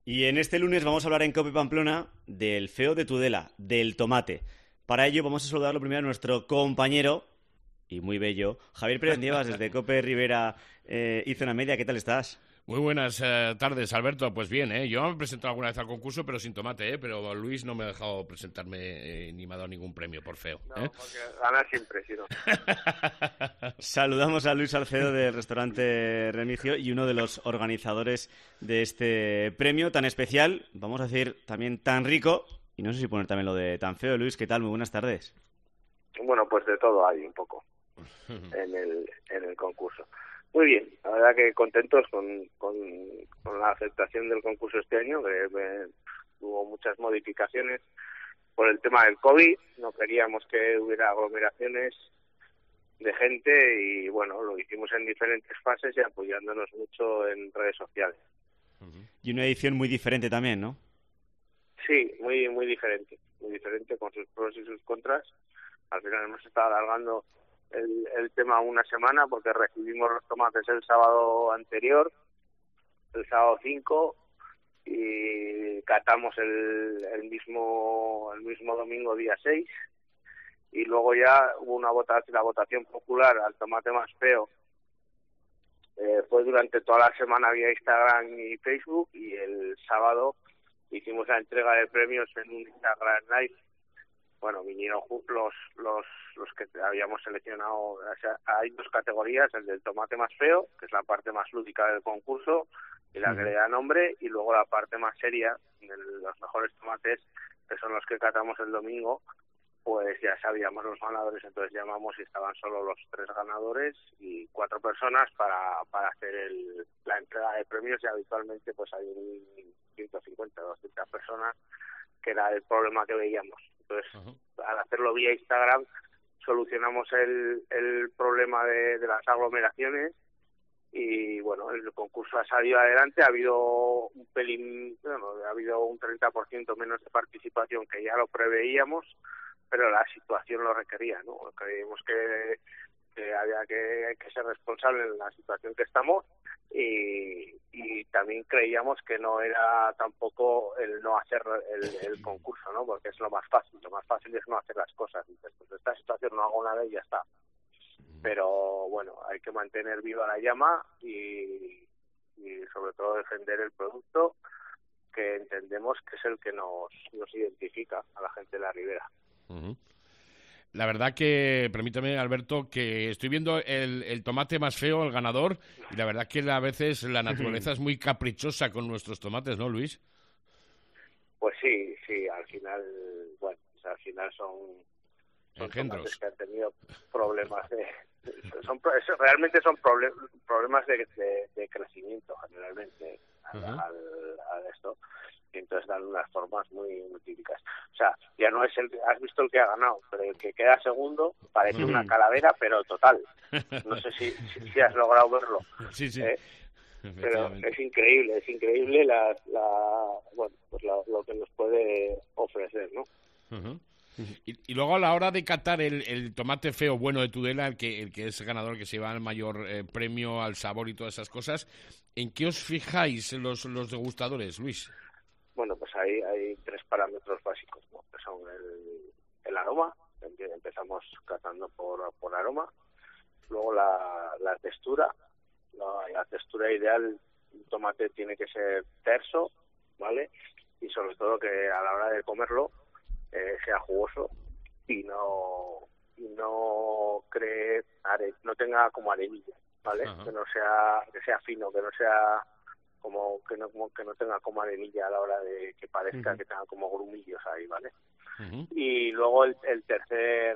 Y en este lunes vamos a hablar en COPE Pamplona del feo de Tudela, del tomate. Para ello vamos a saludar lo primero a nuestro compañero, y muy bello, Javier Pérez Nievas, desde COPE Rivera y Zona Media. ¿Qué tal estás? Muy buenas tardes, Alberto. Pues bien, yo me he presentado alguna vez al concurso, pero sin tomate, pero Luis no me ha dejado presentarme ni me ha dado ningún premio por feo. No, porque ganar siempre, si no. Saludamos a Luis Salcedo del restaurante Remigio y uno de los organizadores de este premio tan especial, vamos a decir también tan rico, y no sé si poner también lo de tan feo. Luis, ¿qué tal? Muy buenas tardes. Bueno, pues de todo hay un poco en el concurso. Muy bien, la verdad que contentos con la aceptación del concurso este año, que hubo muchas modificaciones por el tema del COVID. No queríamos que hubiera aglomeraciones de gente y bueno, lo hicimos en diferentes fases y apoyándonos mucho en redes sociales. Y una edición muy diferente también, ¿no? Sí, muy diferente con sus pros y sus contras. Al final hemos estado alargando el tema una semana porque recibimos los tomates el sábado anterior, el sábado 5, y catamos el mismo domingo día 6, y luego ya hubo la votación popular al tomate más feo. Fue durante toda la semana vía Instagram y Facebook, y el sábado hicimos la entrega de premios en un Instagram Live. Bueno, vinieron los que habíamos seleccionado. O sea, hay dos categorías: el del tomate más feo, que es la parte más lúdica del concurso y la que le da nombre, y luego la parte más seria, de los mejores tomates, que son los que catamos el domingo. Pues ya sabíamos los ganadores, entonces llamamos y estaban solo los 3 ganadores y 4 personas para hacer la entrega de premios, y habitualmente pues hay 150 o 200 personas, que era el problema que veíamos. Entonces, al hacerlo vía Instagram, solucionamos el problema de las aglomeraciones, y bueno, el concurso ha salido adelante. Ha habido un 30% menos de participación, que ya lo preveíamos, pero la situación lo requería, ¿no? Creímos que había que ser responsable en la situación que estamos, y también creíamos que no era tampoco el no hacer el concurso, ¿no? Porque es lo más fácil es no hacer las cosas. Entonces, pues esta situación no hago nada y ya está. Pero bueno, hay que mantener viva la llama y sobre todo defender el producto, que entendemos que es el que nos identifica a la gente de la Ribera. La verdad que, permítame, Alberto, que estoy viendo el tomate más feo, el ganador, y la verdad que a veces la naturaleza es muy caprichosa con nuestros tomates, ¿no, Luis? Pues sí, al final, bueno, al final son engendros tomates que han tenido problemas realmente son problemas de crecimiento, generalmente al esto. Y entonces dan unas formas muy típicas. O sea, ya no es has visto el que ha ganado, pero el que queda segundo parece una calavera, pero total. No sé si has logrado verlo. Sí. Pero es increíble lo que nos puede ofrecer, ¿no? Y luego, a la hora de catar el tomate feo bueno de Tudela, el que es ganador, que se lleva el mayor premio al sabor y todas esas cosas, ¿en qué os fijáis los degustadores, Luis? Bueno, pues hay 3 parámetros básicos, ¿no? Que son el aroma. Empezamos catando por aroma. Luego la textura. La textura ideal, un tomate tiene que ser terso, ¿vale? Y sobre todo que a la hora de comerlo sea jugoso y no no tenga como arenilla, ¿vale? Que sea fino, que no sea que no tenga como arenilla a la hora de que parezca que tenga como grumillos ahí, ¿vale? Y luego el tercer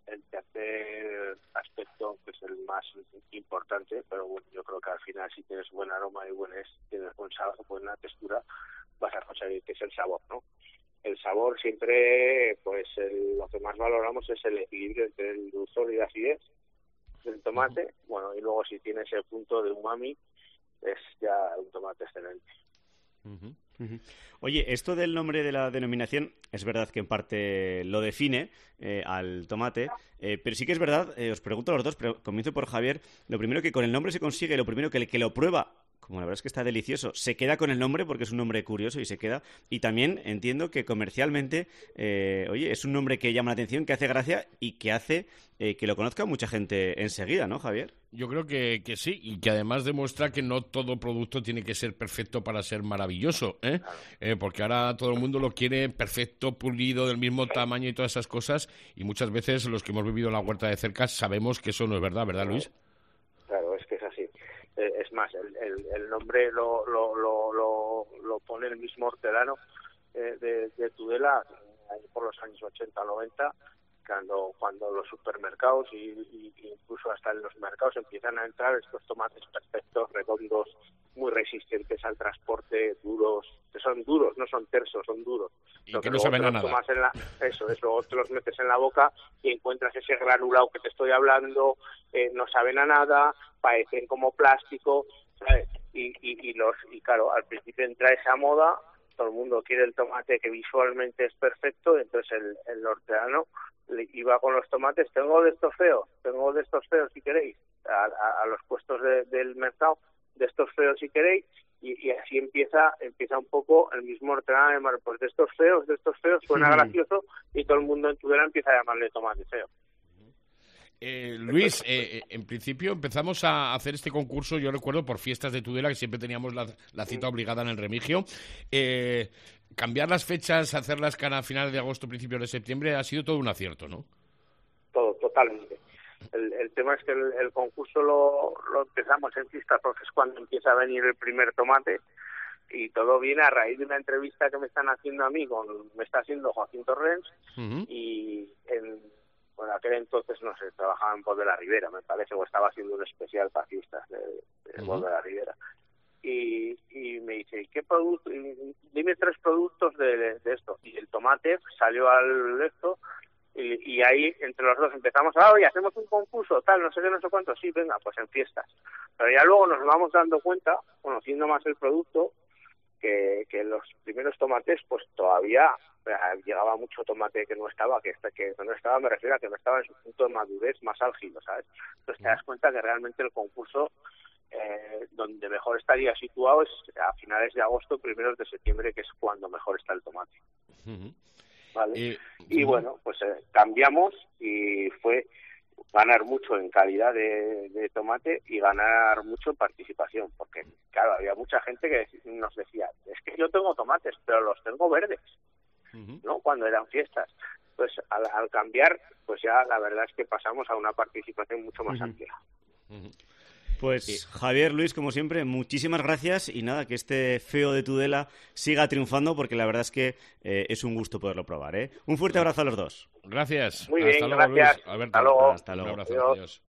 aspecto, que es el más importante, pero bueno, yo creo que al final, si tienes buen aroma y tienes buen sabor, buena textura, vas a conseguir, que es el sabor, ¿no? El sabor siempre, pues lo que más valoramos es el equilibrio entre el dulzor y la acidez del tomate. Bueno, y luego si tiene ese punto de umami, es ya un tomate excelente. Oye, esto del nombre de la denominación es verdad que en parte lo define al tomate, pero sí que es verdad, os pregunto a los dos, pero comienzo por Javier, lo primero que con el nombre se consigue, lo primero que el que lo prueba como la verdad es que está delicioso. Se queda con el nombre porque es un nombre curioso y se queda. Y también entiendo que comercialmente, oye, es un nombre que llama la atención, que hace gracia y que hace que lo conozca mucha gente enseguida, ¿no, Javier? Yo creo que sí, y que además demuestra que no todo producto tiene que ser perfecto para ser maravilloso, ¿eh? Porque ahora todo el mundo lo quiere perfecto, pulido, del mismo tamaño y todas esas cosas, y muchas veces los que hemos vivido la huerta de cerca sabemos que eso no es verdad, ¿verdad, Luis? Claro, es que es así. Es más, el nombre lo pone el mismo hortelano de Tudela por los años 80, 90, cuando los supermercados y incluso hasta en los mercados empiezan a entrar estos tomates perfectos, redondos, muy resistentes al transporte, duros, que son duros, no son tersos, son duros. Y que no saben a nada. Eso, luego te los metes en la boca y encuentras ese granulado que te estoy hablando, no saben a nada, parecen como plástico, ¿sabes? Y claro, al principio entra esa moda, todo el mundo quiere el tomate que visualmente es perfecto, entonces el hortelano iba con los tomates, tengo de estos feos si queréis, a los puestos del mercado, de estos feos si queréis, y así empieza un poco el mismo hortelano, pues de estos feos, suena gracioso, y todo el mundo en Tudela empieza a llamarle tomate feo. Luis, en principio empezamos a hacer este concurso, yo recuerdo, por fiestas de Tudela, que siempre teníamos la cita obligada en el Remigio. Cambiar las fechas, hacerlas a finales de agosto, principios de septiembre, ha sido todo un acierto, ¿no? Todo, totalmente. El tema es que el concurso lo empezamos en fiestas porque es cuando empieza a venir el primer tomate, y todo viene a raíz de una entrevista que me están haciendo a mí, me está haciendo Joaquín Torrens, y bueno, aquel entonces, no sé, trabajaba en Pol de la Ribera, me parece, o estaba haciendo un especial para fiestas de Pol de la Ribera. Y me dice, ¿qué producto? Dime 3 productos de esto. Y el tomate salió al esto, y ahí entre los dos empezamos oye, hacemos un concurso, tal, no sé qué, no sé cuánto. Sí, venga, pues en fiestas. Pero ya luego nos vamos dando cuenta, conociendo más el producto, que los primeros tomates, pues todavía llegaba mucho tomate que no estaba, me refiero a que no estaba en su punto de madurez más álgido, ¿sabes? Entonces te das cuenta que realmente el concurso donde mejor estaría situado es a finales de agosto, primeros de septiembre, que es cuando mejor está el tomate. ¿Vale? Y bueno, pues cambiamos, y fue ganar mucho en calidad de tomate y ganar mucho en participación, porque claro, había mucha gente que nos decía, es que yo tengo tomates, pero los tengo verdes, ¿no? Cuando eran fiestas. Pues al cambiar, pues ya la verdad es que pasamos a una participación mucho más amplia. Pues Javier, Luis, como siempre, muchísimas gracias, y nada, que este feo de Tudela siga triunfando, porque la verdad es que es un gusto poderlo probar, ¿eh? Un fuerte abrazo a los dos. Gracias. Muy bien, hasta luego, gracias. Luis. Alberto. Hasta luego. Hasta luego. Un abrazo. Adiós.